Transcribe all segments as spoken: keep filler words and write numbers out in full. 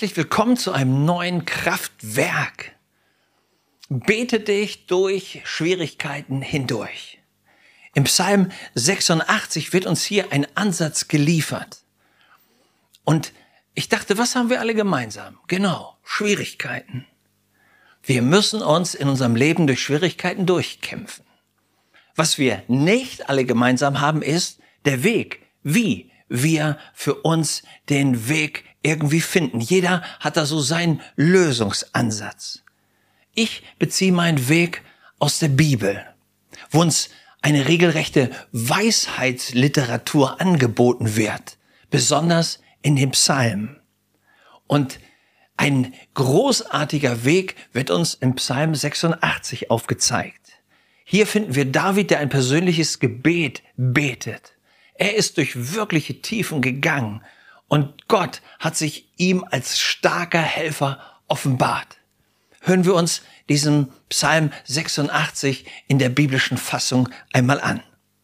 Herzlich willkommen zu einem neuen Kraftwerk. Bete dich durch Schwierigkeiten hindurch. Im Psalm sechsundachtzig wird uns hier ein Ansatz geliefert. Und ich dachte, was haben wir alle gemeinsam? Genau, Schwierigkeiten. Wir müssen uns in unserem Leben durch Schwierigkeiten durchkämpfen. Was wir nicht alle gemeinsam haben, ist der Weg, wie wir für uns den Weg irgendwie finden. Jeder hat da so seinen Lösungsansatz. Ich beziehe meinen Weg aus der Bibel, wo uns eine regelrechte Weisheitsliteratur angeboten wird, besonders in den Psalmen. Und ein großartiger Weg wird uns im Psalm sechsundachtzig aufgezeigt. Hier finden wir David, der ein persönliches Gebet betet. Er ist durch wirkliche Tiefen gegangen und Gott hat sich ihm als starker Helfer offenbart. Hören wir uns diesen Psalm sechsundachtzig in der biblischen Fassung einmal an.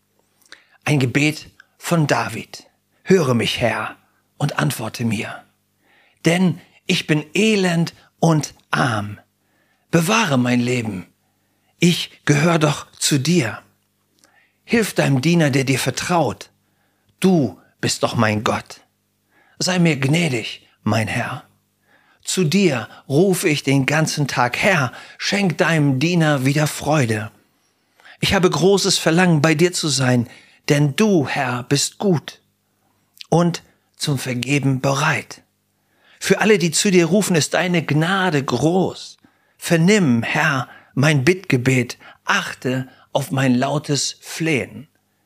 Ein Gebet von David. Höre mich, Herr, und antworte mir. Denn ich bin elend und arm. Bewahre mein Leben. Ich gehöre doch zu dir. Hilf deinem Diener, der dir vertraut. Du bist doch mein Gott. Sei mir gnädig, mein Herr. Zu dir rufe ich den ganzen Tag. Herr, schenk deinem Diener wieder Freude. Ich habe großes Verlangen, bei dir zu sein, denn du, Herr, bist gut und zum Vergeben bereit. Für alle, die zu dir rufen, ist deine Gnade groß. Vernimm, Herr, mein Bittgebet, achte auf mein lautes Flehen.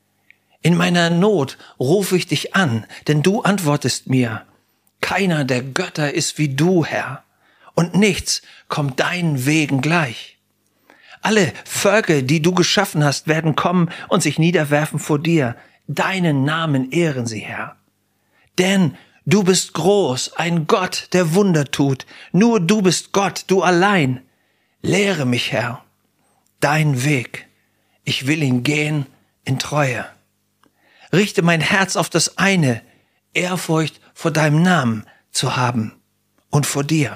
In meiner Not rufe ich dich an, denn du antwortest mir. Keiner der Götter ist wie du, Herr, und nichts kommt deinen Wegen gleich. Alle Völker, die du geschaffen hast, werden kommen und sich niederwerfen vor dir. Deinen Namen ehren sie, Herr. Denn du bist groß, ein Gott, der Wunder tut. Nur du bist Gott, du allein. Lehre mich, Herr, deinen Weg. Ich will ihn gehen in Treue. Richte mein Herz auf das eine, Ehrfurcht vor deinem Namen zu haben und vor dir.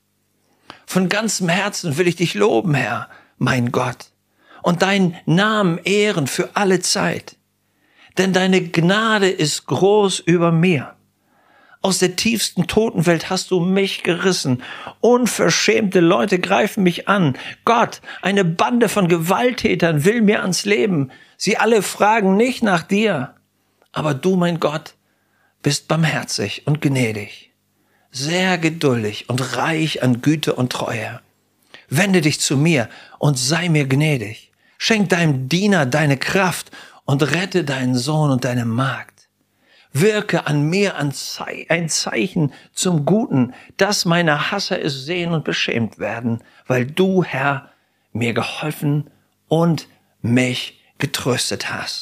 Von ganzem Herzen will ich dich loben, Herr, mein Gott, und deinen Namen ehren für alle Zeit. Denn deine Gnade ist groß über mir. Aus der tiefsten Totenwelt hast du mich gerissen. Unverschämte Leute greifen mich an. Gott, eine Bande von Gewalttätern will mir ans Leben. Sie alle fragen nicht nach dir. Aber du, mein Gott, bist barmherzig und gnädig, sehr geduldig und reich an Güte und Treue. Wende dich zu mir und sei mir gnädig. Schenk deinem Diener deine Kraft und rette deinen Sohn und deine Magd. Wirke an mir ein Zeichen zum Guten, dass meine Hasser es sehen und beschämt werden, weil du, Herr, mir geholfen und mich getröstet hast.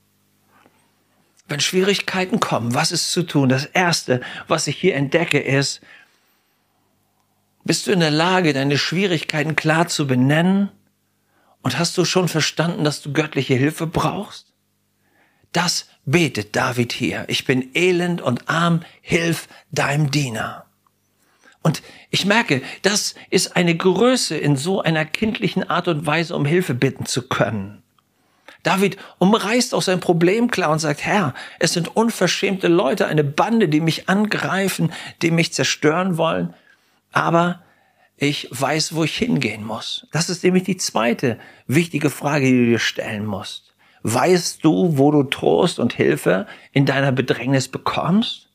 Wenn Schwierigkeiten kommen, was ist zu tun? Das Erste, was ich hier entdecke, ist, bist du in der Lage, deine Schwierigkeiten klar zu benennen? Und hast du schon verstanden, dass du göttliche Hilfe brauchst? Das betet David hier. Ich bin elend und arm, hilf deinem Diener. Und ich merke, das ist eine Größe in so einer kindlichen Art und Weise, um Hilfe bitten zu können. David umreißt auch sein Problem klar und sagt, Herr, es sind unverschämte Leute, eine Bande, die mich angreifen, die mich zerstören wollen. Aber ich weiß, wo ich hingehen muss. Das ist nämlich die zweite wichtige Frage, die du dir stellen musst. Weißt du, wo du Trost und Hilfe in deiner Bedrängnis bekommst?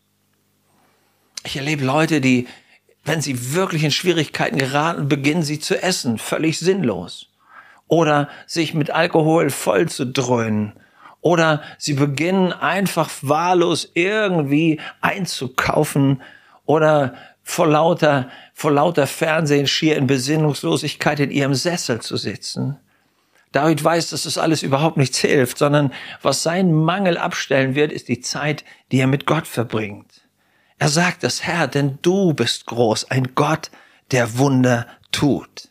Ich erlebe Leute, die, wenn sie wirklich in Schwierigkeiten geraten, beginnen sie zu essen, völlig sinnlos. Oder sich mit Alkohol voll zu dröhnen. Oder sie beginnen einfach wahllos irgendwie einzukaufen oder vor lauter, vor lauter Fernsehen schier in Besinnungslosigkeit in ihrem Sessel zu sitzen. David weiß, dass das alles überhaupt nichts hilft, sondern was seinen Mangel abstellen wird, ist die Zeit, die er mit Gott verbringt. Er sagt das, Herr, denn du bist groß, ein Gott, der Wunder tut.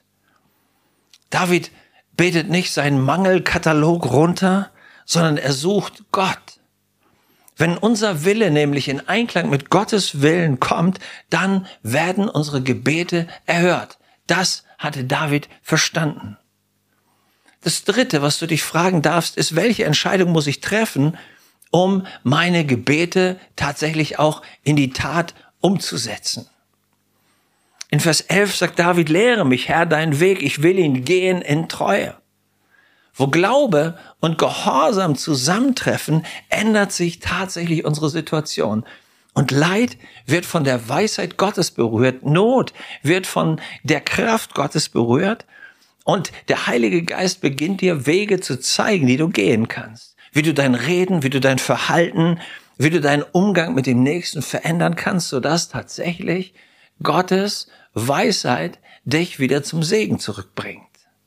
David betet nicht seinen Mangelkatalog runter, sondern er sucht Gott. Wenn unser Wille nämlich in Einklang mit Gottes Willen kommt, dann werden unsere Gebete erhört. Das hatte David verstanden. Das Dritte, was du dich fragen darfst, ist, welche Entscheidung muss ich treffen, um meine Gebete tatsächlich auch in die Tat umzusetzen? In Vers elf sagt David, lehre mich, Herr, deinen Weg, ich will ihn gehen in Treue. Wo Glaube und Gehorsam zusammentreffen, ändert sich tatsächlich unsere Situation. Und Leid wird von der Weisheit Gottes berührt, Not wird von der Kraft Gottes berührt und der Heilige Geist beginnt dir Wege zu zeigen, die du gehen kannst. Wie du dein Reden, wie du dein Verhalten, wie du deinen Umgang mit dem Nächsten verändern kannst, sodass tatsächlich Gottes Weisheit dich wieder zum Segen zurückbringt.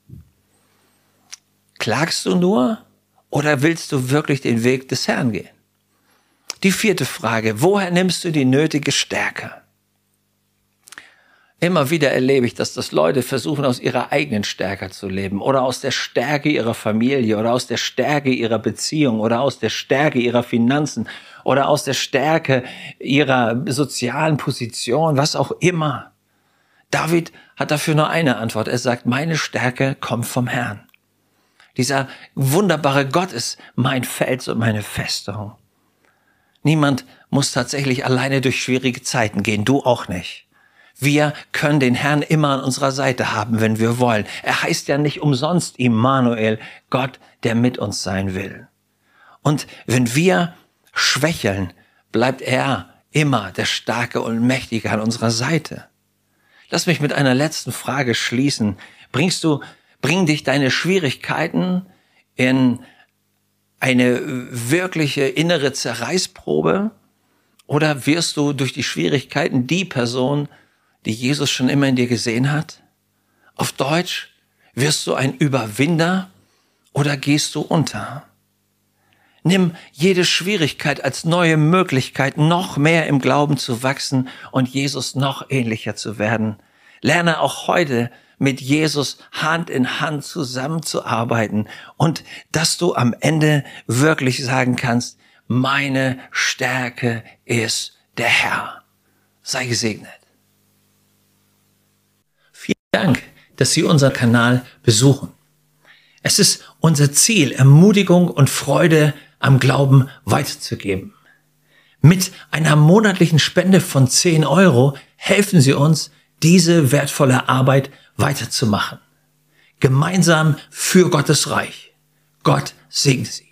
Klagst du nur oder willst du wirklich den Weg des Herrn gehen? Die vierte Frage, woher nimmst du die nötige Stärke? Immer wieder erlebe ich, dass das Leute versuchen, aus ihrer eigenen Stärke zu leben oder aus der Stärke ihrer Familie oder aus der Stärke ihrer Beziehung oder aus der Stärke ihrer Finanzen oder aus der Stärke ihrer sozialen Position, was auch immer. David hat dafür nur eine Antwort. Er sagt, meine Stärke kommt vom Herrn. Dieser wunderbare Gott ist mein Fels und meine Festung. Niemand muss tatsächlich alleine durch schwierige Zeiten gehen, du auch nicht. Wir können den Herrn immer an unserer Seite haben, wenn wir wollen. Er heißt ja nicht umsonst Immanuel, Gott, der mit uns sein will. Und wenn wir schwächeln, bleibt er immer der Starke und Mächtige an unserer Seite. Lass mich mit einer letzten Frage schließen. Bringst du Bringen dich deine Schwierigkeiten in eine wirkliche innere Zerreißprobe oder wirst du durch die Schwierigkeiten die Person, die Jesus schon immer in dir gesehen hat? Auf Deutsch, wirst du ein Überwinder oder gehst du unter? Nimm jede Schwierigkeit als neue Möglichkeit, noch mehr im Glauben zu wachsen und Jesus noch ähnlicher zu werden. Lerne auch heute mit Jesus Hand in Hand zusammenzuarbeiten und dass du am Ende wirklich sagen kannst, meine Stärke ist der Herr. Sei gesegnet. Vielen Dank, dass Sie unseren Kanal besuchen. Es ist unser Ziel, Ermutigung und Freude am Glauben weiterzugeben. Mit einer monatlichen Spende von zehn Euro helfen Sie uns, diese wertvolle Arbeit weiterzumachen. Gemeinsam für Gottes Reich. Gott segne Sie.